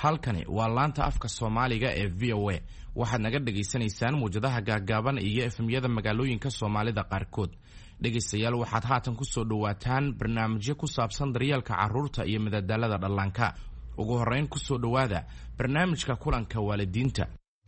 halkani waa laanta afka Soomaaliga ee VOA waxaad naga dhageysanaysaan muujadaha gaagaaban iyo efemyada magaalooyinka Soomaalida qaarkood dhageystayaal waxaad haatan ku soo dhawaataan barnaamijyo ku saabsan daryeelka carruurta iyo madadaalada dhallaanka ugu horeyn ku soo dhawaada barnaamijka kulanka waalidiinta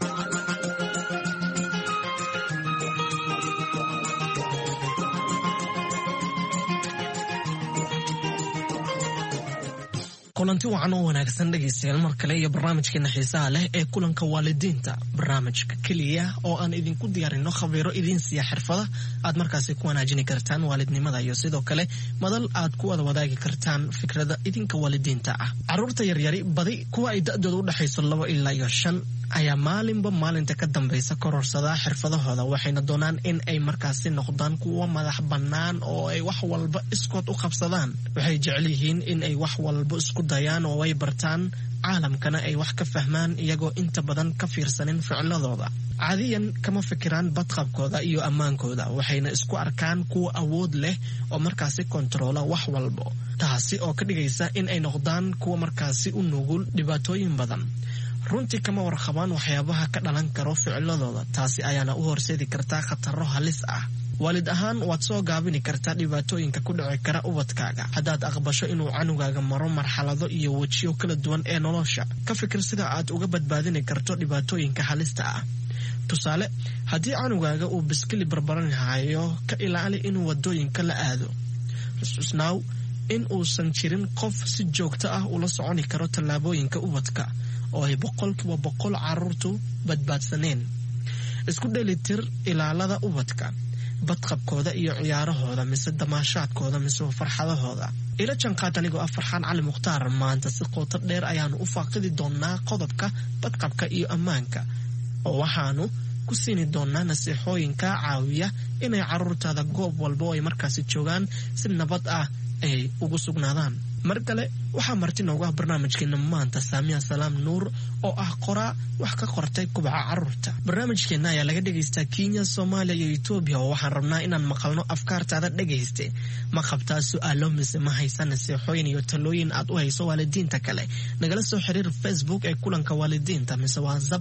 kulanti wacan oo wanaagsan dhageystayaal mar kale iyo barnaamijkeena xiisaha leh ee kulanka waalidiinta barnaamijka kaliya oo aan idinku diyaarino khabiiro idin siiya xirfada aad markaasi ku wanaajini kartaan waalidnimada iyo sidoo kale madal aad ku wada wadaagi kartaan fikrada idinka waalidiinta ah carruurta yaryari badi kuwa ay da'doodu u dhaxayso 2 ilaa 5 ayaa maalinba maalinta ka dambaysa kororsada xirfadahooda waxayna doonaan in ay markaasi noqdaan kuwa madax bannaan oo ay wax walba iskood u qabsadaan waxay jecel yihiin in ay wax walba isku dayaan oo ay bartaan caalamkana ay wax ka fahmaan iyagoo inta badan ka fiirsanin ficiladooda caadiyan kama fikiraan badqabkooda iyo ammaankooda waxayna isku arkaan kuwa awood leh oo markaasi kontroola wax walba taasi oo ka dhigaysa in ay noqdaan kuwa markaasi u nugul dhibaatooyin badan runtii kama warqabaan waxyaabaha ka dhalan karo ficiladooda taasi ayaana u horseedi kartaa khataro halis ah waalid ahaan waad soo gaabini kartaa dhibaatooyinka ku dhici kara ubadkaaga haddaad aqbasho inuu canugaaga maro marxalado iyo wejiyo kala duwan ee nolosha ka fikir sida aad uga badbaadini karto dhibaatooyinka halista ah tusaale haddii canugaaga uu biskili barbaranhayo ka ilaali inuu wadooyinka la aado xusuusnaaw in uusan jirin qof si joogto ah ula soconi karo tallaabooyinka ubadka oo ay 100% carruurtu badbaadsaneen isku dhelitir ilaalada ubadka badqabkooda iyo ciyaarahooda mise damaashaadkooda mise farxadahooda ila janqaad anigoo Farxaan Cali Mukhtaar maanta si qoto dheer ayaanu u faaqidi doonaa qodobka badqabka iyo ammaanka oo waxaanu ku siini doonaa nasiixooyinka caawiya inay carruurtaada goob walba ay markaasi joogaan si nabad ah ay ugu sugnaadaan mar kale waxaa marti noogu ah barnaamijkeena maanta Saamiya Salaam Nuur oo ah qoraa wax ka qortay kubaca carruurta barnaamijkeena ayaa laga dhageystaa Kenya, Soomaaliya iyo Itoobiya waxaan rabnaa inaan maqalno afkaartaada dhageyste ma qabtaa su'aalo mise ma haysan nasiixooyin iyo talooyin aad u hayso waalidiinta kale nagala soo xiriir Facebook ee kulanka waalidiinta mise WhatsApp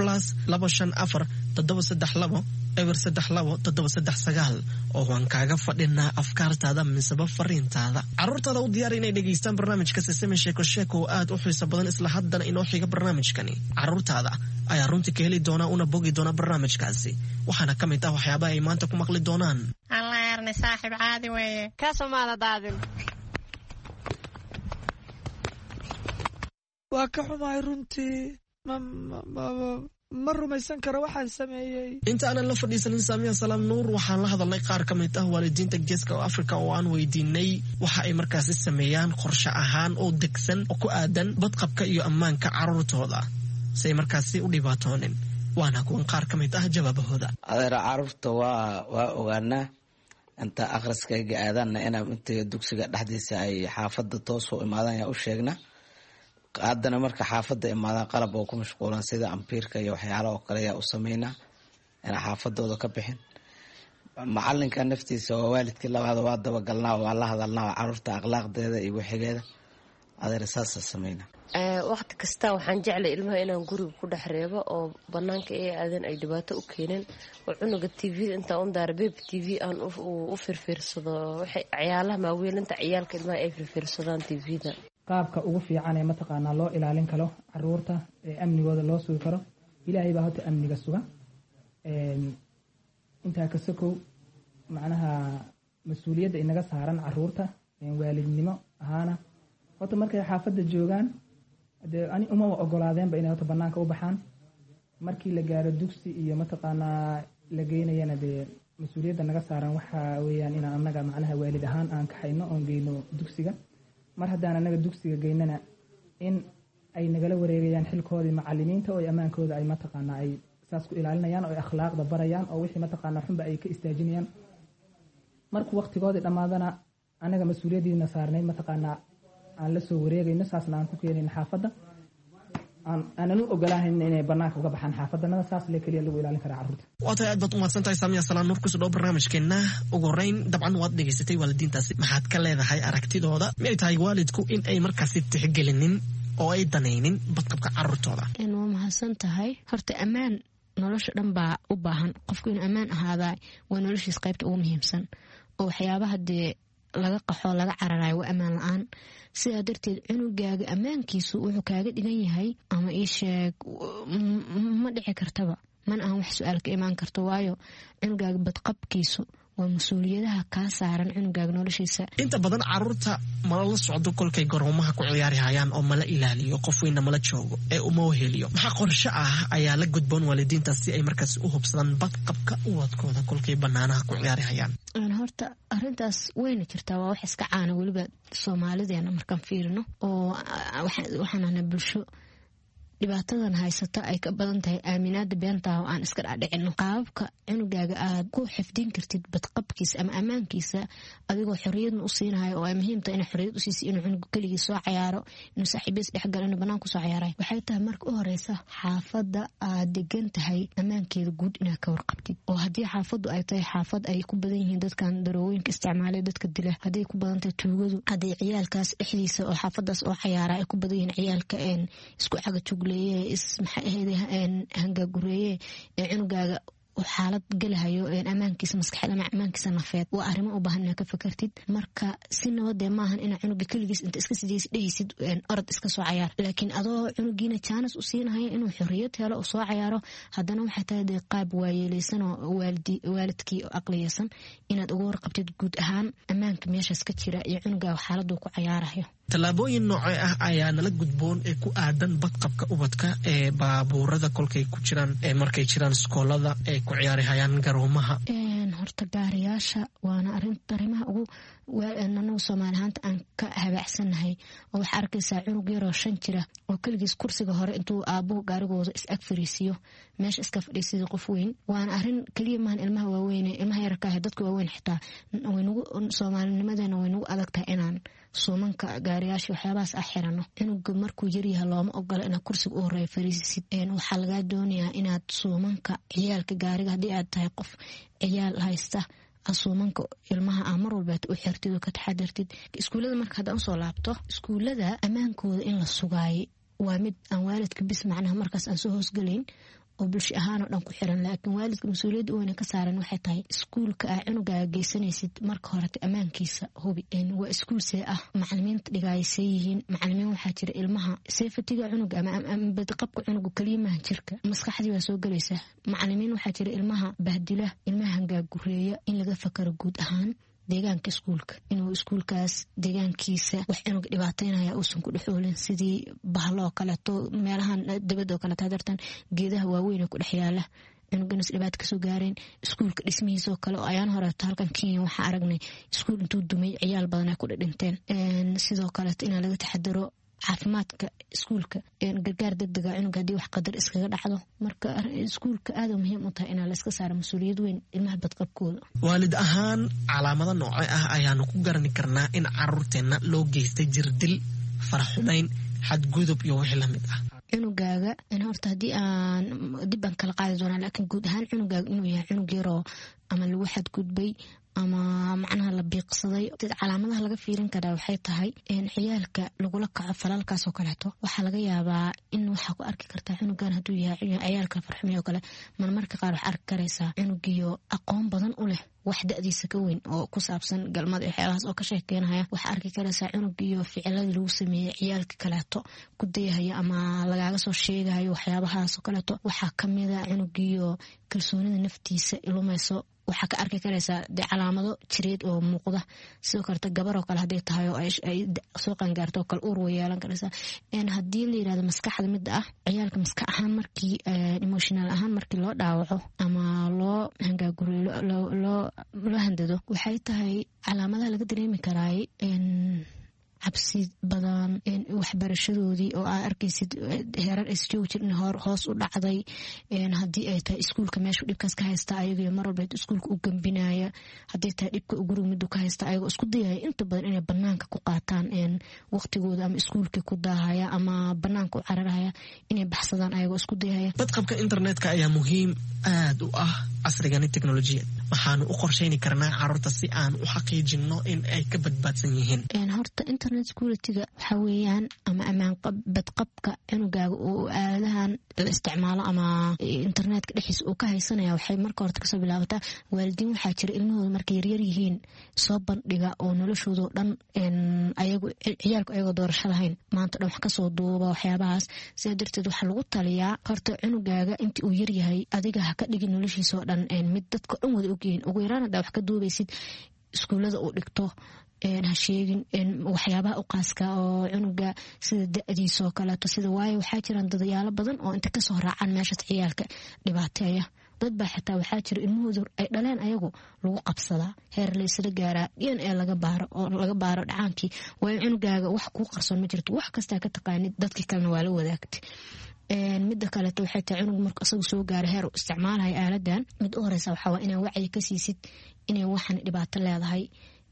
+254 732 eber 32 oo waan kaaga fadhinaa afkaartaada misaba fariintaada carruurtaada u diyaar inay dhageystaan barnaamijka Sesame Sheeko oo aad u xiiso badan isla haddana inoo xiga barnaamijkani carruurtaada ayaa runtii ka heli doona una bogi doona barnaamijkaasi waxaana ka mid ah waxyaabaha ay maanta ku maqli doonaan Allah yarni saaxiib caadi weeye ka Soomaaliya daadin waa ka xumahay runtii ma rumaysan karo waxaan sameeyay inta aanan la fadhiisanin Saamiya Salaam Nuur waxaan la hadalnay qaar ka mid ah waalidiinta Geeska Afrika oo aan weydiinay waxa ay markaasi sameeyaan qorshe ahaan oo degsan oo ku aadan badqabka iyo ammaanka carruurtooda si ay markaasi u dhibaatoonin waana kuwan qaar ka mid ah jawaabahooda adeer carruurta waa ogaanaa inta akhriskayga aadana inta dugsiga dhexdiisa ay xaafadda toos u imaadaan u sheegna haddana marka xaafadda imaadaan qalab oo ku mashquulan sida ampiirka iyo waxyaalaha oo kale ayaa u sameynaa inay xaafadooda ka bixin macalinka naftiisa oo waalidkii labaad waa dabagalnaa waa la hadalnaa carruurta akhlaaqdeeda iyo wixigeeda adeer saasa sameynaa waqti kasta waxaan jeclay ilmaha inaan guriga ku dhex reebo oo banaanka ee aadan ay dhibaato u keenin oo cunuga TV inta on daar baby TV aan u firfirsado waxay ciyaalaha maaweelinta ciyaalka ilmaha ay firfirsadaan TV-da qaabka ugu fiican ee mataqaanaa loo ilaalin karo carruurta ee amnigooda loo sugi karo ilaahay baa hota amniga suga intaa ka sokow macnaha mas-uuliyadda inaga saaran carruurta waalidnimo ahaana hota markay xaafadda joogaan dee ani uma ogolaadeenba inay hota banaanka u baxaan markii la gaaro dugsi iyo mataqaanaa la geynayana dee mas-uuliyadda naga saaran waxaa weeyaan inaan annaga macnaha waalid ahaan aan kaxayno oon geyno dugsiga mar haddaan annaga dugsiga geynana in ay nagala wareegayaan xilkoodii macalimiinta oo ammaankooda ay mataqaanaa ay saas ku ilaalinayaan oo ay akhlaaqda barayaan oo wixii mataqaanaa xunba ay ka istaajinayaan markuu waqtigoodii dhammaadana annaga mas-uuliyaddiina saarnay mataqaanaa aan la soo wareegayno saasna aan ku keenayno xaafadda aanan u ogolaahayn inay banaanka uga baxaan xaafaddanada saas le keliya lagu ilaalin karaa carruurta waatay aad baad umahadsantahay Saamiya Salaam Nuur kusoo dhow barnaamijkeena ugu horeyn dabcan waad dhegaysatay waalidiintaasi maxaad ka leedahay aragtidooda miyay tahay waalidku in ay markaasi tixgelinin oo ay danaynin badqabka carruurtooda. waa mahadsan tahay. horta ammaan nolosha dhan baa u baahan. qofku inuu ammaan ahaadaa waa noloshiis qaybta ugu muhiimsan, oo waxyaabaha dee laga qaxo laga cararayo waa ammaan la-aan. sidaa darteed cunugaaga ammaankiisu wuxuu kaaga dhigan yahay ama ii sheeg ma dhici kartaba, mana aan wax su-aal ka imaan karto, waayo cunugaaga badqabkiisu waa mas-uuliyadaha kaa saaran cunugaaga noloshiisa. inta badan carruurta mala la socdo kolkay garoomaha ku ciyaari hayaan oo mala ilaaliyo, qof weyna mala joogo ee uma weheliyo. maxaa qorshe ah ayaa la gudboon waalidiinta si ay markaas u hubsadaan badqabka ubadkooda kolkay banaanaha ku ciyaari hayaan? horta arintaas wayna jirtaa, waa wax iska caana weliba soomaalideena markaan fiirino, oo waxaanana bulsho dhibaatadan haysata ay ka badan tahay aaminaada beenta oo aan iska dhaadhicino. qaababka cunugaaga aad ku xifdin kartid badqabkiisa ama ammaankiisa adigoo xorriyadna u siinayo, oo ay muhiim tahay inaad xorriyad u siisay inuu cunuga keligii soo cayaaro, inuu saaxiibiis dhexgalo, inuu banaanku soo cayaaray. waxay tahay marka u horeysa xaafadda aad degan tahay ammaankeeda guud inaad ka warqabtid. oo haddii xaafaddu ay tahay xaafad ay ku badan yihiin dadkan darooyinka isticmaalay, dadka dila, hadday ku badan tahay tuugadu, hadday ciyaalkaas dhexdiisa oo xaafadaas oo cayaara ay ku badan yihiin ciyaalka isku cagajug hangaagureeye ee cunugaaga xaalad gelahayo ammaankiisa maskaxeed ama ammaankiisa nafeed, waa arrimo u baahan inaad ka fakartid. marka si nabadee maahan inaa cunuga keligiis inta iska sideys dhehaysid orod iska soo cayaar, laakiin adoo cunugiina jaanis u siinahayo inuu xorriyad helo u soo cayaaro. haddana waxay tahay dee qaab waayeeleysan oo waalidkii oo aqliyeysan inaad uga warqabtid guud ahaan ammaanka meeshaas ka jira iyo cunugaaga xaaladuu ku cayaarayo. tallaabooyin noocee ah ayaa nala gudboon ee ku aadan badqabka ubadka ee baabuurada kolkay ku jiraan markay jiraan iskoolada ay ku ciyaari hayaan garoomaha? horta gaariyaasha waana arrimaha ugu anagu Soomaali ahaanta aan ka habaacsanahay. oo waxaa arkaysaa cunug yaroo 5 jira oo keligiis kursiga hore intuu aabuhu gaarigooda is ag fariisiyo meesha iska fadhiisida qof weyn. waana arrin kaliya maahan ilmaha waaweyn, ilmaha yarka ah dadka waaweyn xitaa waynugu Soomaalinimadeena waynugu adagtahay inaan suumanka gaariyaasha waxyaabahaas xirano. cunuga markuu yaryahay looma ogola inaad kursiga u horeeya fariisisid. waxaa lagaa doonayaa inaad suumanka ciyaalka gaariga haddii aad tahay qof ciyaal haysta asuumanka ilmaha mar walba u xirtid oo ka taxadartid. iskuulada marka hadda usoo laabto, iskuulada ammaankooda in la sugaayay waa mid aan waalidka bis macnaha markaas aan soo hoosgalayn oo bulsho ahaan oo dhan ku xiran. laakiin waalidka mas'uuliyadda weyn ka saaran waxay tahay iskuulka aad cunugaaga geysanaysid marka hore ammaankiisa hubi. waa iskuul see ah, macallimiinta dhigaayay yihiin, macallimiin waxaa jira ilmaha safety-ga cunuga ama badqabka cunuga kaliya maaha jirka, maskaxdii waa soo galaysa. macallimiin waxaa jira ilmaha bahdila, ilmaha hangaagureeya. in laga fakaro guud ahaan deegaanka iskuulka, inuu iskuulkaas deegaankiisa wax cunuga dhibaataynaya uusan ku dhexoolin, sidii bahaloo kaleeto meelahan dabadoo kaleeto hadartan geedaha waaweyn oo ku dhex yaala cunuganas dhibaato kasoo gaareen. iskuulka dhismihiisoo kale oo ayaan horeeto halkan Kenya waxaa aragnay iskuul intuu dumay ciyaal badan ay ku dhinteen. sidoo kaleeto inaa laga taxadaro caafimaadka iskuulka, gargaar degdega cunuga haddii wax qadar iskaga dhacdo. marka iskuulka aad muhiim u tahay inaa la iska saaro mas-uuliyad weyn ilmaha badqabkooda. waalid ahaan calaamado noocee ah ayaanu ku garani karnaa in carruurteenna loo geystay jirdil, faraxumayn, xadgudub iyo wixii lamid ah? cunugaaga horta haddii aan dib aan kala qaadi doonaa, laakiin guud ahaan cunugaaga inuu yahay cunug yaroo ama lagu xadgudbay ama macnaha la biiqsaday. calaamadaha laga fiirin karaa waxay tahay ciyaalka lagula kaco falalkaas oo kaleeto. waxaa laga yaabaa in waxaa ku arki kartaa cunugan hadduu yahay ciyaalka farxumay oo kale, marmarka qaar waxaa arki karaysaa cunugiyo aqoon badan u leh wax da'diisa ka weyn oo ku saabsan galmada waxyaabahaas oo ka sheekeynaya. waxaa arki karaysaa cunugiyo ficiladii lagu sameeyey ciyaalka kaleeto ku dayahaya ama lagaaga soo sheegayo waxyaabahaas oo kaleeto. waxaa kamid a cunugiyo kalsoonida naftiisa ilumayso. waxaa ka arki karaysaa dee calaamado jireed oo muuqda. sidoo kaleto gabar oo kale hadday tahay oo ay soo qangaarto oo kale uur way yeelan karaysaa. haddii la yirahdo maskaxda midda ah, ciyaalka maskax ahaan markii emotional ahaan markii loo dhaawaco ama loo hangaagureeyo loo handado, waxay tahay calaamadaha laga dareemi karaay cabsi badan, waxbarashadoodii oo aad arkaysid heerar isjoogi jirin hoos u dhacday. haddii ay tahay iskuulka meeshu dhibkaas ka haysta ayago mar walba iskuulka u gambinaya, hadday tahay dhibka guriga midu ka haysta ayagoo isku dayaya inta badan inay banaanka ku qaataan waqtigooda, ama iskuulka ku daahaya ama banaanka u cararaya, inay baxsadaan ayagoo isku dayaya. badqabka internetka ayaa muhiim aad u ah casrigani teknolojiyad. waxaanu u qorshayni karnaa carruurta si aan u xaqiijino in ay ka badbaadsan yihiin. horta internet security-ga waxa weeyaan ama amaan badqabka cunugaaga oo aadahan la isticmaalo ama internetka dhexdiisa uu ka haysanaya waxay marka hore kasoo bilaabataa waalidiin waxaa jira ilmahooda markay yaryar yihiin soo bandhiga oo noloshooda dhan ayagu ciyaalku ayagoo doorasho lahayn maanta dhan wax kasoo duuba waxyaabahaas sidaa darteed waxaa lagu taliyaa horta cunugaaga intii uu yaryahay adiga ha ka dhigin noloshiisa oo dhan mid dadka dhan wada ogyihiin ugu yaraan haddaa wax ka duubaysid iskuullada uu dhigto ha sheegin waxyaabaha u qaaska oo cunuga sida da-diisa oo kaleeto sida waayo waxaa jiraan dadayaalo badan oo inta kasoo raacaan meeshaas ciyaalka dhibaateeya dad baa xitaa waxaa jira ilmahooda ay dhaleen ayagu lagu qabsadaa heer laysla gaaraa DNA laga baaro dhacaankii waayo cunugaaga wax kuu qarsoon ma jirto wax kastaa ka taqaanid dadkii kalena waa la wadaagtay midda kaleeto waxay tahay cunug marka isagu soo gaara heer uu isticmaalayo aaladan mid u horeysa waxaa waa inaa wacyi ka siisid inay waxan dhibaato leedahay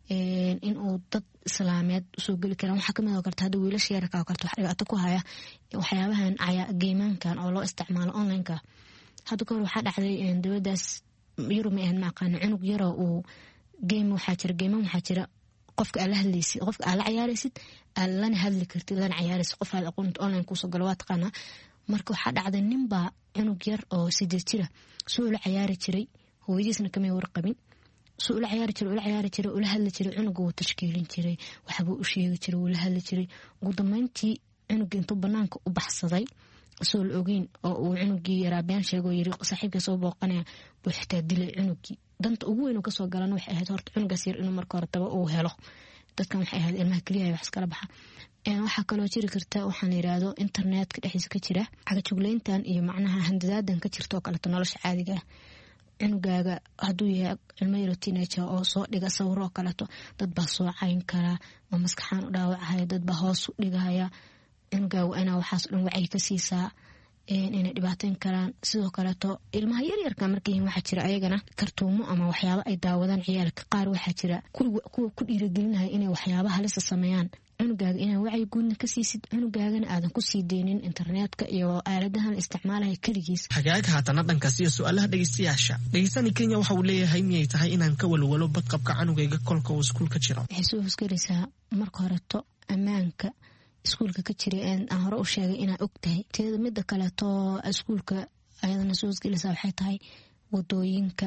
inuu dad islaameed usoo geli karaan waxaa kamid oo karta hadda wiilasha yararka oo karta wax dhibaato ku haya waxyaabahan geemankan oo loo isticmaalo online-ka hadda kahor waxaa dhacday dawadaas yurub ma ahan ma aqaano cunug yaroo uu geeman waxaa jira qofka aad la hadlaysid qofka aad la ciyaaraysid aad lana hadli kartid lana ciyaaraysid qof aad aqoonta online kusoo galo waa taqaanaa marka waxaa dhacday ninbaa cunug yar oo 8 jira soo la ciyaari jiray hooyadiisna kamay warqabin soo la ciyaari jiray ula hadli jiray cunuga wuu tashkiilin jiray waxbuu u sheegi jiray wuu la hadli jiray ugu dambeyntii cunuga intuu banaanka u baxsaday soo la ogeyn oo uu cunugii yaraa been sheegoo yiri saaxiibka soo booqanaya buu xitaa dilay cunugii danta ugu weyn oo kasoo galan waxay ahayd horta cunugaas yar inuu marka hore taba uu helo dadkan waxay ahayd ilmaha kaliya wax iskala baxa waxaa kaloo jiri karta waxaan yiraahdo internetka dhexdiisa ka jira cagajugleyntan iyo macnaha handadaadan ka jirto oo kale nolosha caadiga ah cunugaaga hadduu yahay ilmo yaro teenager oo soo dhiga sawiro oo kaleeto dad baa soo cayn karaa oo maskaxaan u dhaawacaya dad baa hoos u dhigaya cunugaaga inaa waxaas dhan wacyi ka siisaa inay dhibaateyn karaan sidoo kaleeto ilmaha yaryarka markay waxaa jira ayagana kartuumo ama waxyaabo ay daawadaan ciyaalka qaar waxaa jira kuwa ku dhiirigelinaya inay waxyaabo halisa sameeyaan cunugaaga inaa wacyi guudna ka siisid cunugaagana aadan ku sii deynin internetka iyo aaladahan isticmaalaya keligiis hagaaga haatana dhankaas iyo su-aalaha dhegeystayaasha dhegeystani Kenya waxa uu leeyahay miyay tahay inaan ka walwalo badqabka cunugayga kolka uu iskuulka jiro waxay soo hosgaraysaa marka horeto ammaanka iskuulka ka jiray aan hore u sheegay inaa og tahay teeda midda kaleeto iskuulka ayadana soo hosgaraysaa waxay tahay wadooyinka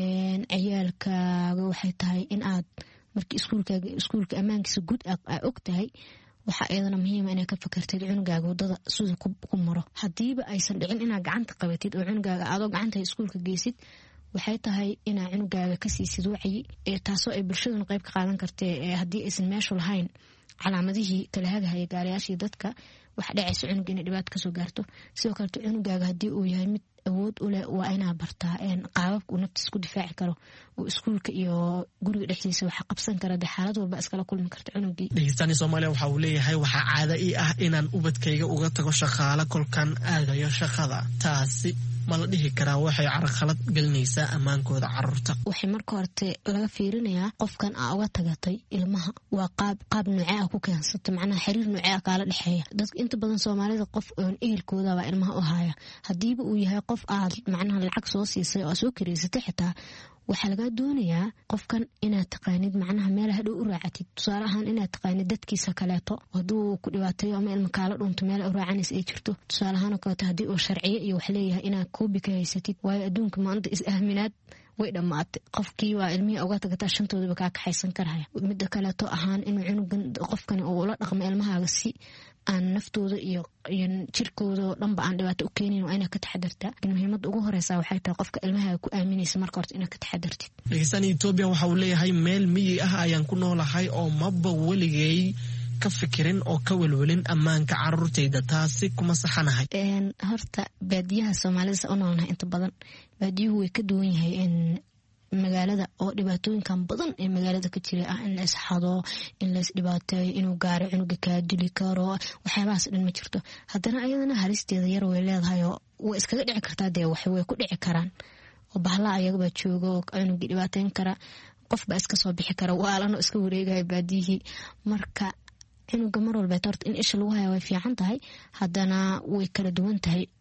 ciyaalkaaga waxay tahay in aad markii iskuulka ammaankiisa guud aad og tahay waxa ayadana muhiim ah inaad ka fakartid cunugaaga wadada sida ku maro hadiiba aysan dhicin inaad gacanta qabatid oo cunugaaga aad gacanta iskuulka geysid waxay tahay inaad cunugaaga ka siisid wacyi taasoo ay bulshaduna qayb ka qaadan kartee haddii aysan meeshu lahayn calaamadihii kala hagahaya gaarayaashii dadka waxa dhacaysa cunuga inay dhibaato kasoo gaarto sidoo kaleto cunugaaga haddii uu yahay mid awood u leh waa inaa bartaa qaababka uu naftiisa ku difaaci karo oo iskuulka iyo guriga dhexdiisa waxa qabsan kara dee xaalad walba iskala kulmi karta cunugii dhegeystaani Soomaaliya waxa uu leeyahay waxaa caado ii ah inaan ubadkayga uga tago shaqaale kolkan aadayo shaqada taasi ma la dhihi karaa waxay carqalad gelinaysaa ammaankooda carruurta waxay marka horte laga fiirinayaa qofkan aa uga tagatay ilmaha waa qaab nuuce ah ku keensata macnaha xiriir nuuce ah kaala dhexeeya dadka inta badan Soomaalida qof oon ehelkooda waa ilmaha u haya hadiiba uu yahay qof aad macnaha lacag soo siisay oo soo kireysatay xitaa waxaa laga doonayaa qofkan inaad taqaanid macnaha meel hadhow u raacatid tusaale ahaan inaad taqaanid dadkiisa kaleeto hadduu ku dhibaateeyo ama ilma kaala dhunto meel u raacanaysa ay jirto tusaale ahaan oo kaleeto haddii uu sharciyo iyo wax leeyahay inaad koobi ka haysatid waayo adduunka maanta is-aaminaad way dhammaatay qofkii waa ilmihii uga tagataa shantoodaba kaa kaxaysan karaya midda kaleeto ahaan inuu cunugan qofkani uu ula dhaqmo ilmahaaga si aan naftooda iyo jirkooda dhanba aan dhibaato u keenin waa inaad ka taxadartaa muhiimadda ugu horeysa waxay tahay qofka ilmahaaga ku aaminaysa marka horta inaad ka taxadartid dhegeystaani Ethiopia waxa uu leeyahay meel miyi ah ayaan ku noolahay oo maba weligay ka fikirin oo ka walwalin ammaanka carruurtayda taasi kuma saxanahay horta baadiyaha Soomaalida oo noolnahay inta badan baadiyuhu way ka duwan yahay magaalada oo dhibaatooyinkan badan ee magaalada ka jira ah in la isxado in la isdhibaateeyo inuu gaaro cunuga ka dili karo waxyaabahaas dhan ma jirto haddana ayadana halisteeda yar way leedahay oo way iskaga dhici kartaa dee way ku dhici karaan oo bahla ayagaba jooga oo cunuga dhibaateyn kara qof baa iska soo bixi kara waalano iska wareegaya baadiyihii marka cunuga mar walba horta in isha lagu haya way fiican tahay haddana way kala duwan tahay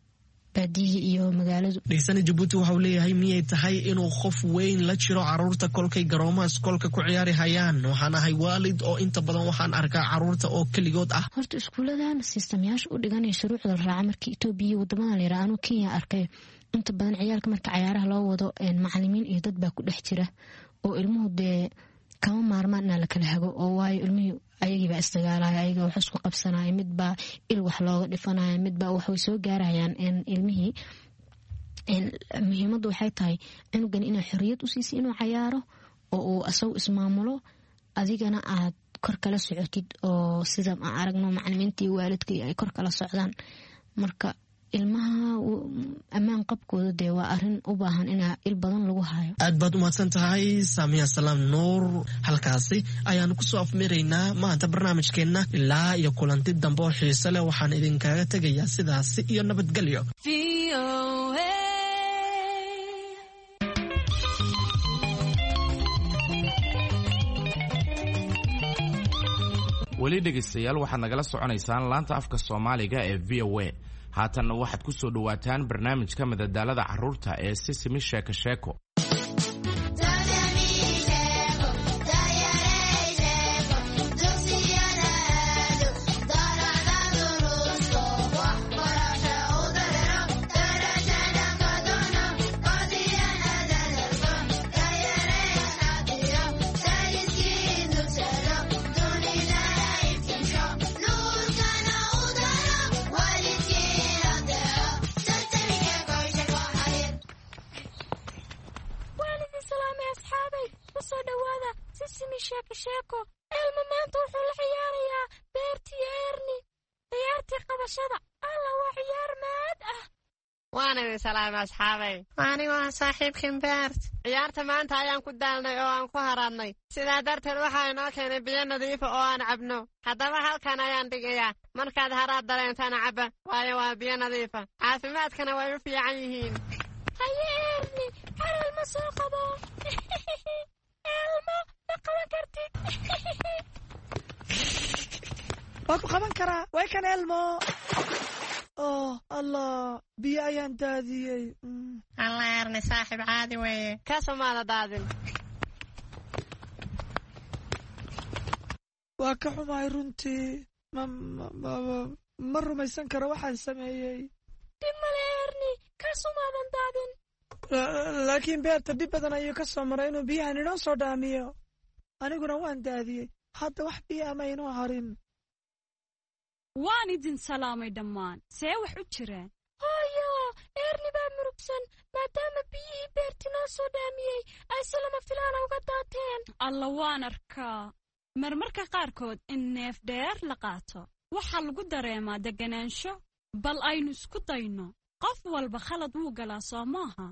baadiyihii iyo magaaladu. Dhegeysana Jabuuti waxa uu leeyahay miyay tahay inuu qof weyn la jiro caruurta kolkay garoomaha iskoolka ku ciyaari hayaan. Waxaan ahay waalid oo inta badan waxaan arkaa caruurta oo keligood ah. Horta iskuuladan sistamyaasha u dhiganaya shuruucda raaca markii Itoobiya wadamada la yiraahdo Kenya arkay inta badan ciyaalka marka ciyaaraha loo wado macallimiin iyo dad baa ku dhex jira oo ilmuhu dee kama maarmaan la kala hago oo waayo ilmuhu ayagiiba isdagaalaya ayaga wax isku qabsanaya midba il wax looga dhifanaya midba wax way soo gaarayaan ilmihii muhiimadu waxay tahay inugan inay xorriyad u siisay inuu ciyaaro oo uu asagu ismaamulo adigana aad kor kala socotid oo sida aan aragno macallimiinta iyo waalidka ay kor kala socdaan marka ilmaha amaan qabkooda dee waa arrin u baahan in il badan lagu hayo. Aad baad u mahadsan tahay Saamiya Salaam Nuur. Halkaasi ayaanu ku soo afmeeraynaa maanta barnaamijkeena ilaa iyo kulanti dambe oo xiiso leh waxaan idinkaga tegayaa sidaas iyo nabadgelyo. weli dhegaystayaal waxaad nagala soconaysaan laanta afka Soomaaliga ee VOA. haatanna waxaad ku soo dhawaataan barnaamijka madadaalada carruurta ee Sisimi Sheeko Sheeko. Sheeko Elmo maanta wuxuu la ciyaarayaa beertii Erni ciyaartii qabashada alla waa ciyaar maad ah. waana salaam asxaabay waani waa saaxiibkii beert ciyaarta maanta ayaan ku daalnay oo aan ku haraadnay sidaa darteed waxaa inoo keenay biyo nadiif oo aan cabno haddaba halkan ayaan dhigayaa markaad haraad dareentaan cabba waayo waa biyo nadiif ah caafimaadkana way u fiican yihiin. haye Erni xaral ma soo qabo Elmo qaban kartid waa ku qaban karaa way kan Elmo allah biyo ayaan daadiyey alla Erni saaxiib caadi weeye ka Soomaala daadin waa ka xumahay runtii ma rumaysan karo waxaan sameeyey dib male Erni ka Soomaalan daadin laakiin beerta dhib badan ayuu ka soo maray inuu biyahan inoo soo dhaamiyo aniguna waan daadiyey hadda wax biyo ama inoo harin. waan idin salaamay dhammaan see wax u jiraan hooyo Erni baa murugsan maadaama biyihii beerti noo soo dhaamiyey ay si lama filaana uga daateen. alla waan arkaa marmarka qaarkood in neef dheer la qaato waxaa lagu dareemaa deganaansho bal aynu isku dayno qof walba khalad wuu galaa soo maaha.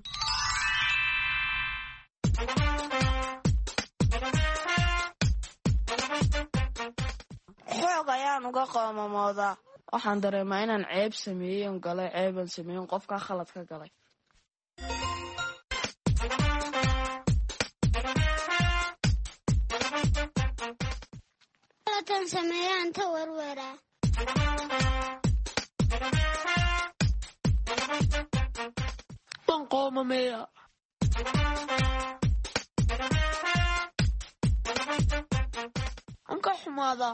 xoog ayaan uga qoomamoodaa waxaan dareemaa inaan ceeb sameeyen galay ceebaan sameeyen qofkaa khalad ka galay. khalatan sameeyaan ta warwaraa waan qoomameeya anka xumaada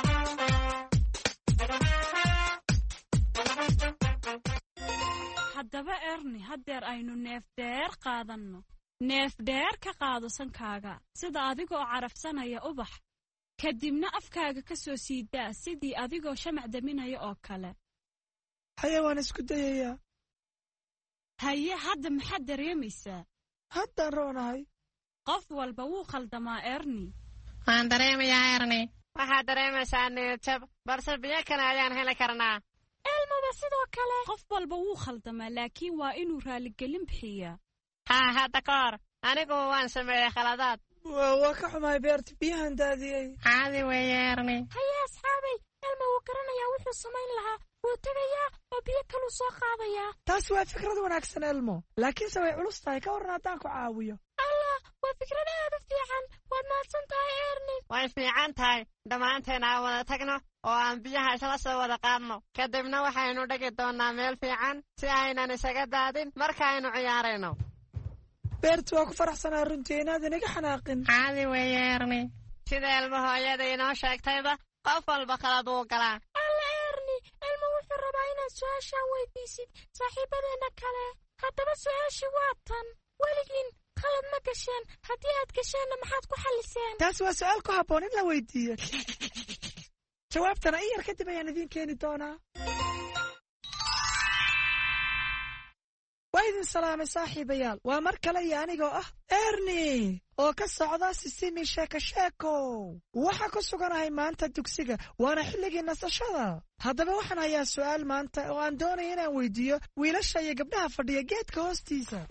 haddaba Erni haddeer aynu neef dheer qaadanno neef dheer ka qaado sankaaga sida adigoo carafsanaya ubax kadibna afkaaga ka soo siidaa sidii adigoo shamac daminaya oo kale. haye waan isku dayayaa. haye hadda maxaad dareemaysaa? haddaan roonahay. qof walba wuu khaldamaa Erni. waan dareemayaa Erni waxaad dareemaysaa niyad-jab balse biyo kale ayaan heli karnaa. Elmoba sidoo kale qof walba wuu khaldamaa laakiin waa inuu raaligelin bixiyaa. hadda ka hor anigu waan sameeyey khaladaad. waa ka xumahay beerta biyahan daadiyey. caadi weeye Erni. haye asxaabay Elmo wuu garanayaa wuxuu samayn lahaa wuu tegayaa oo biyo kaluu soo qaadayaa. taasi waa fikrad wanaagsan Elmo laakiinse way culus tahay ka warran haddaan ku caawiyo. allah waa fikrad aad u fiican waad mahadsan tahay Erni. way fiican tahay dhammaanteen aan wada tagno oo aan biyaha isla soo wada qaadno kadibna waxaynu dhigi doonnaa meel fiican si aynan isaga daadin markaaynu ciyaarayno beertu waa ku faraxsanaa runtii inaad inaga xanaaqin caadi weeye erni sida ilmo hooyada inoo sheegtayba qof walba khalad wuu galaa alla erni ilmo wuxuu rabaa inaad su-aashaan weydiisid saaxiibadeenna kale haddaba su-aashii waa tan weligiin khalad ma gasheen haddii aad gasheenna maxaad ku xalliseen taas waa su'aal ku habboon in la weydiiyo jawaabtana in yar kadib ayaan idiin keeni doonaa waa idin salaamay saaxiibayaal waa mar kale iyo anigoo ah erni oo ka socda sisimi sheeko waxaa ku suganahay maanta dugsiga waana xilligii nasashada haddaba waxaan hayaa su'aal maanta oo aan doonaya inaan weydiiyo wiilasha iyo gabdhaha fadhiya geedka hoostiisa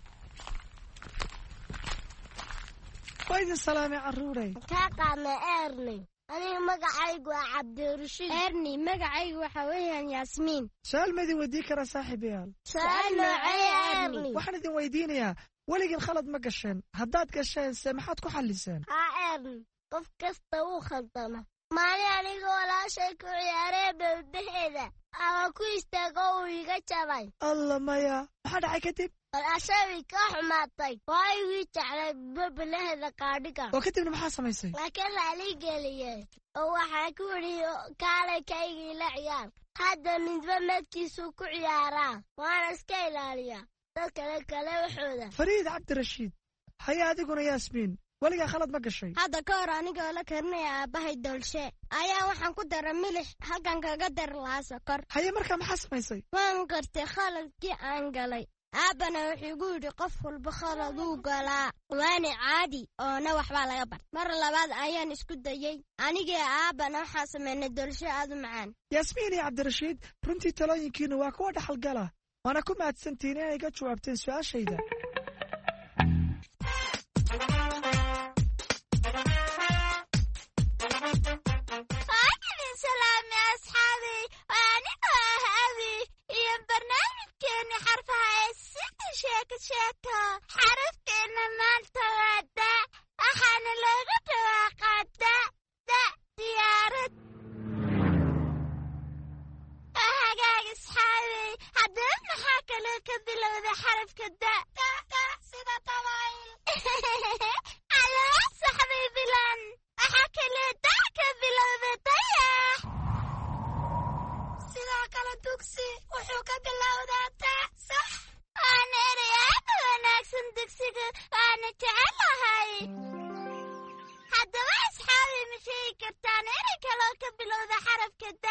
waa idin salaamay carruuray kaa qaadna erni aniga magacaygu waa cabdirashiid erni magacaygu waxa weeyaan yaasmiin su'aal ma idin weydiin karaa saaxiibayaal su'aal noocee erni waxaan idin weydiinayaa weligiin khalad ma gasheen haddaad gasheen se maxaad ku xalliseen haa erni qof kasta wuu khaldama maalin aniga walaashay ku ciyaaree bawdaheeda ama ku istaago uu iga jabay alla maya maxaa dhacay kadib walaashay ka xumaatay waa ii jeclay babalaheeda qaadhiga oo kadibna maxaa samaysay laakiin raali geliyey oo waxaa ku yidhi kaalay kaygii la ciyaar hadda midba madkiisuu ku ciyaaraa waana iska ilaaliyaa dad kale waxooda fariid cabdirashiid haya adiguna yaasmiin weligaa khalad ma gashay hadda ka hor anigoo la karinaya aabbahay doolshe ayaa waxaan ku dara milix halkan kaga dar lahaa sokor haye markaa maxaa samaysay waan gartay khaladkii aan galay aabbana wuxuu igu yidhi qof walba khaladuu galaa waana caadi oona waxbaa laga bar mar labaad ayaan isku dayey anigii aabbana waxaa samaynay doolshe aad u macaan yaasmiin iyo cabdirashiid runtii talooyinkiinu waa kuwa dhaxalgala waana ku mahadsantihiin inay ga jawaabteen su'aashayda xarafteena maanta waa da waxaana looga dhawaaqaa da diyaarad hagaag isxaabey haddaba maxaa kaloo ka bilowda xarafka da sida dabayl alaa saxbay bilan waxaa kaloo da ka bilowda dayax sidoo kale dugsi wuxuu ka bilowdaa da sax waana erey aad u wanaagsan dugsiga waana jecelahay haddaba asxaabi ma sheegi kartaan erey kaloo ka bilowda xarafka da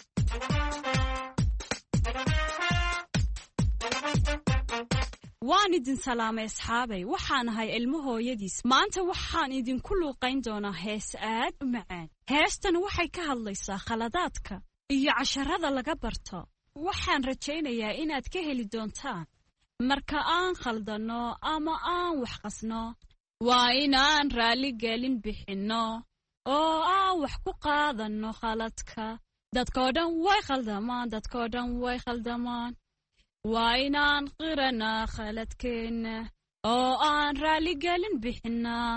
waan idin salaamay asxaabay waxaan ahay ilmo hooyadiis maanta waxaan idinku luuqayn doonaa hees aad u macaan heestan waxay ka hadlaysaa khaladaadka iyo casharada laga barto waxaan rajaynayaa inaad ka heli doontaan marka aan khaldanno ama aan wax qasno waa inaan raalligelin bixinno oo aan wax ku qaadanno khaladka dadkoo dhan way khaldamaan waa inaan qiranaa khaladkeenna oo aan raalligelin bixinnaa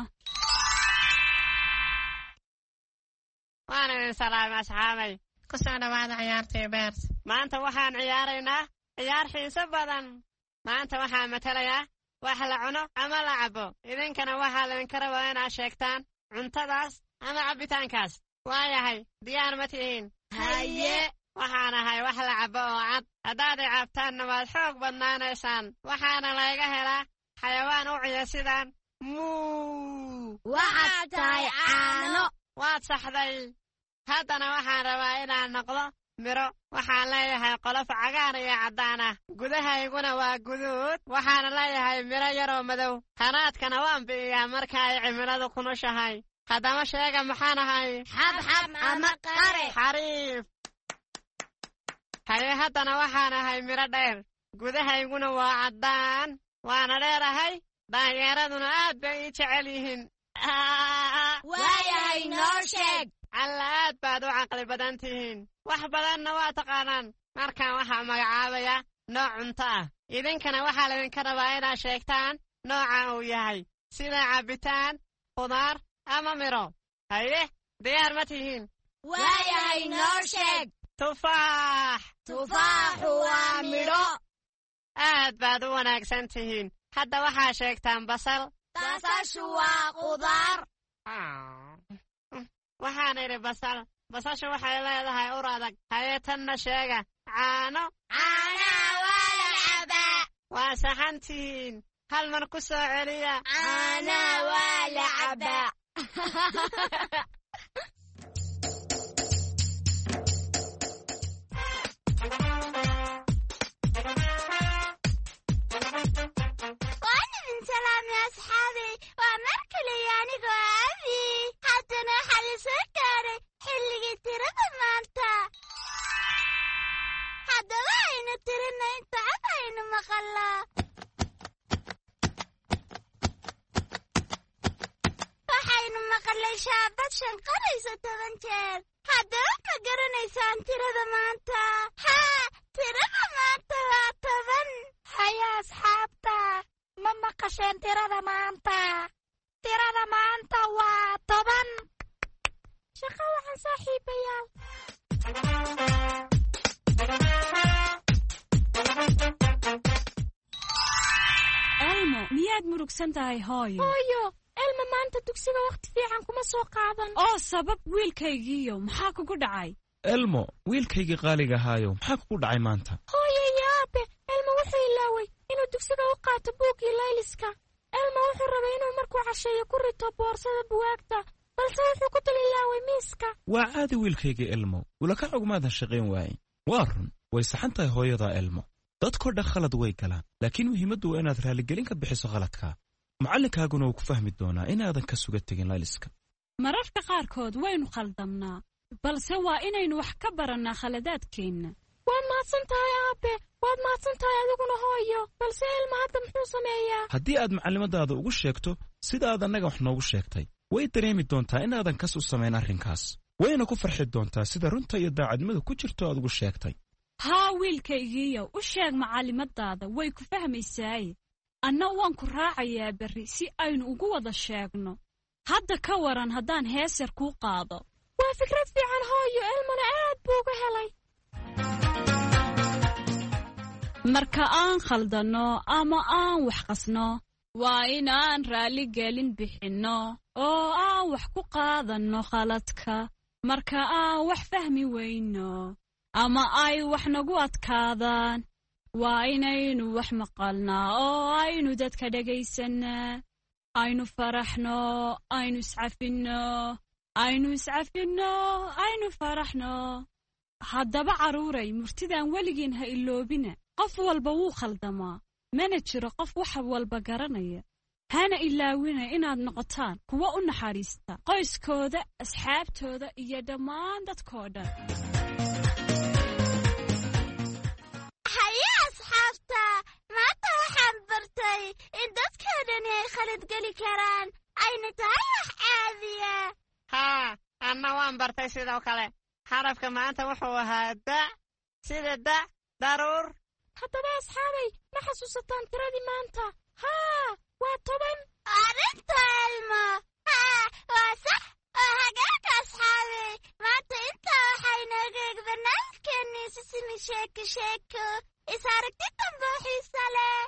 waana idin salaamay asxaabay ku soo dhawaada ciyaartii beert maanta waxaan ciyaaraynaa ciyaar xiiso badan maanta waxaa matalayaa wax la cuno ama la cabo idinkana waxaa laydinka rabaa inaad sheegtaan cuntadaas ama cabbitaankaas waayahay diyaar ma tihiin haye waxaan ahay wax la cabo oo cad haddaaday cabtaanna waad xoog badnaanaysaan waxaana layga helaa xayawaan u ciya sidaan muu waxaad tahay caano waad saxday haddana waxaan rabaa inaan noqdo miro waxaan leeyahay qolof cagaar iyo caddaan ah gudahayguna waa guduud waxaana leeyahay miro yaroo madow hanaadkana waan bi'iyaa marka ay cimiladu kulushahay haddama sheega maxaan ahay xabxab ama qare xariif haye haddana waxaan ahay miro dheer gudahayguna waa caddaan waana dheerahay daanyeeraduna aad bay ii jecel yihiin waayahay noo sheeg alla aad baad u caqli badan tihiin wax badanna waa taqaanaan markaan waxaa magacaabaya nooc cunto ah idinkana waxaa laydinka rabaa inaad sheegtaan nooca uu yahay sida cabbitaan khudaar ama miro haye diyaar ma tihiin waayahay noo sheeg. tufaax. tufaaxu waa midho. aad baad u wanaagsan tihiin. hadda waxaa sheegtaan basal. basashu waa qudaar. waxaan idhi basal. basashu waxay leedahay ur adag. haye tanna sheega. caano. caanaha waa la cabaa. waa saxan tihiin. hal mar ku soo celiya. caanaha waa la cabaa. waan idin salaamay asxaabay. waa mar kale iyo anigoo Abi. haddana waxaa la soo gaaray xilligii tirada maanta. haddaba aynu tirina inta cod aynu maqalnaa. waxaynu maqalnay shaabad shanqaraysa 10 jeer. haddaba ma garanaysaan tirada maanta? haa, tirada maanta waa 10. haya asxaabta, ma maqasheen tirada maanta? tirada maanta waa 10. shaqo waxaan saaxiibayaal. elmo miyaad murugsan tahay hooyo? hooyo, elmo maanta dugsiga wakhti fiican kuma soo qaadan. oo sabab wiilkaygiiyo maxaa kugu dhacay? elmo wiilkaygii qaaliga ahaayo maxaa kugu dhacay maanta? hooyo iyo aabe, elmo wuxuu ilaaway inuu dugsiga u qaato buuggii layliska. elmo wuxuu rabay inuu markuu casheeyo ku rito boorsada buwaagta, balse wuxuu ku dul ilaaway miiska. waa caadi wiilkaygii elmo, ulakac ugumaadan shaqayn waayin. waa run, way saxan tahay hooyadaa elmo. dadkoo dhan khalad way galaan, laakiin muhiimaddu waa inaad raaligelin ka bixiso khaladka. macallinkaaguna wuu ku fahmi doonaa inaadan ka suga tegin layliska. mararka qaarkood waynu khaldamnaa, balse waa inaynu wax ka barannaa khaladaadkeenna. waad mahadsan tahay aabe, waad mahadsan tahay adiguna hooyo, balse elmo hadda muxuu sameeyaa? haddii aad macallimadaada ugu sheegto sida aad annaga wax noogu sheegtay, way dareemi doontaa inaadan kas u samayn arrinkaas. wayna ku farxi doontaa sida runta iyo daacadnimada ku jirto aad ugu sheegtay. haa wiilkaygiiyo, u sheeg macallimadaada, way ku fahmaysaaye. anna waan ku raacayaa berri si aynu ugu wada sheegno. hadda ka waran haddaan hees yar kuu qaado. waa fikrad fiican hooyo, elmona aad buu uga helay. marka aan khaldanno ama aan wax qasno, waa inaan raalligelin bixinno oo aan wax ku qaadanno khaladka. marka aan wax fahmi weyno ama ay wax nagu adkaadaan, waa inaynu wax maqalnaa oo aynu dadka dhagaysannaa. aynu faraxno, aynu iscafinno, aynu iscafinno, aynu faraxno. haddaba carruuray, murtidaan weligiin ha iloobina. qof walba wuu khaldamaa, mana jiro qof wax walba garanaya. hana ilaawina inaad noqotaan kuwa u naxariista qoyskooda, asxaabtooda iyo dhammaan dadkoo dhan. haye asxaabta, maanta waxaan bartay in dadkoo dhani ay khalad geli karaan, ayna tahay wax caadiya. haa, anna waan bartay sidoo kale. xarafka maanta wuxuu ahaa da, sida da, daruur. haddaba asxaabay, ma xasuusataan tiradii maanta? haa, waa 10. arrinta elmo. haa, waa sax oo hagaag asxaabay. maanta intaa waxaynooga eeg barnaamijkeennii sisimi sheeko sheeko. is aragti dambe oo xiisa leh.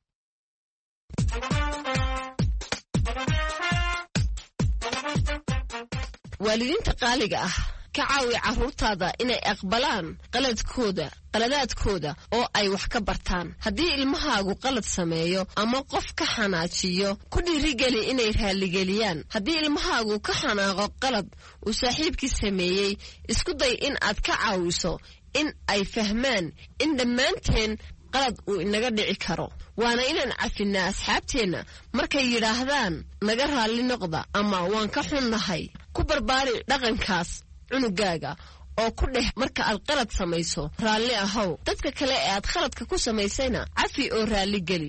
waalidiinta qaaliga ah, ka caawi carruurtaada inay aqbalaan qaladaadkooda oo ay wax ka bartaan. haddii ilmahaagu qalad sameeyo ama qof ka xanaajiyo, ku dhiirigeli inay raalligeliyaan. haddii ilmahaagu ka xanaaqo qalad uu saaxiibkii sameeyey, isku day in aad ka caawiso in ay fahmaan in dhammaanteen qalad uu inaga dhici karo. waana inaan cafinnaa asxaabteenna markay yidhaahdaan naga raalli noqda ama waan ka xunnahay. ku barbaari dhaqankaas cunugaaga oo ku dheh marka aad qalad samayso, raalli ahow. dadka kale ee aad khaladka ku samaysayna cafi oo raalligeli.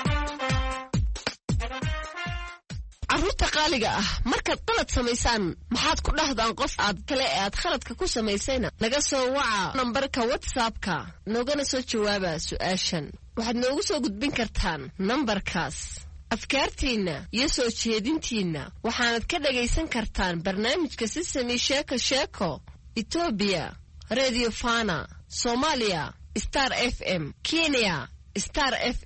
carruurta qaaliga ah, markaad qalad samaysaan, maxaad ku dhahdaan qof aad kale ee aad khaladka ku samaysayna? naga soo waca nambarka whatsappka, noogana soo jawaaba su'aashan. waxaad noogu soo gudbin kartaan nambarkaas afkaartiinna iyo soo jeedintiinna waxaanad ka dhagaysan kartaan barnaamijka Sesame Sheeko Ethiopia Radio Fana Soomaaliya Star FM Kenya Star